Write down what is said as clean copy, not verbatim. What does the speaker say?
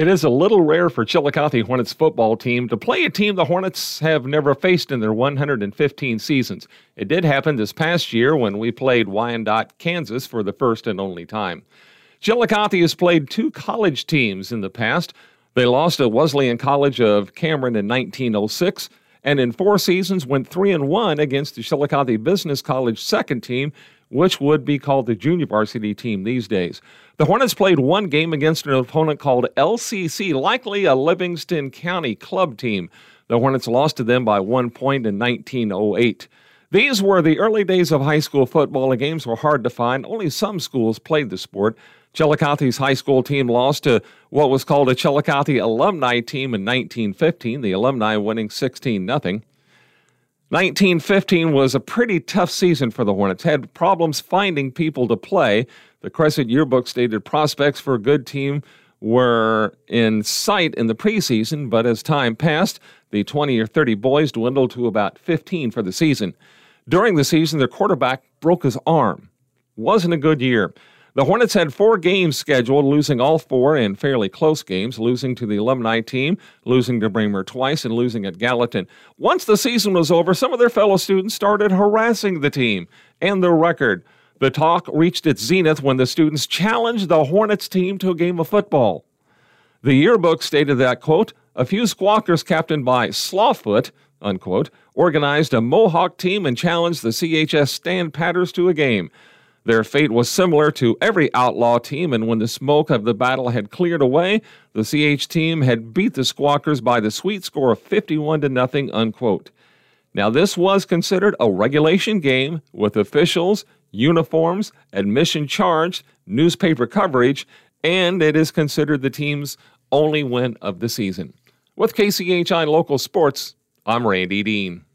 It is a little rare for Chillicothe Hornets football team to play a team the Hornets have never faced in their 115 seasons. It did happen this past year when we played Wyandotte, Kansas for the first and only time. Chillicothe has played two college teams in the past. They lost at Wesleyan College of Cameron in 1906, and in 4 seasons went 3-1 against the Chillicothe Business College second team, which would be called the junior varsity team these days. The Hornets played one game against an opponent called LCC, likely a Livingston County club team. The Hornets lost to them by 1 point in 1908. These were the early days of high school football, and games were hard to find. Only some schools played the sport. Chillicothe's high school team lost to what was called a Chillicothe alumni team in 1915, the alumni winning 16-0. 1915 was a pretty tough season for the Hornets. Had problems finding people to play. The Crescent Yearbook stated prospects for a good team were in sight in the preseason, but as time passed, the 20 or 30 boys dwindled to about 15 for the season. During the season, their quarterback broke his arm. Wasn't a good year. The Hornets had 4 games scheduled, losing all 4 in fairly close games, losing to the alumni team, losing to Bremer twice, and losing at Gallatin. Once the season was over, some of their fellow students started harassing the team and the record. The talk reached its zenith when the students challenged the Hornets team to a game of football. The yearbook stated that, quote, a few squawkers captained by Slawfoot, unquote, organized a Mohawk team and challenged the CHS Stand Patters to a game. Their fate was similar to every outlaw team, and when the smoke of the battle had cleared away, the CH team had beat the Squawkers by the sweet score of 51-0, unquote. Now, this was considered a regulation game with officials, uniforms, admission charged, newspaper coverage, and it is considered the team's only win of the season. With KCHI Local Sports, I'm Randy Dean.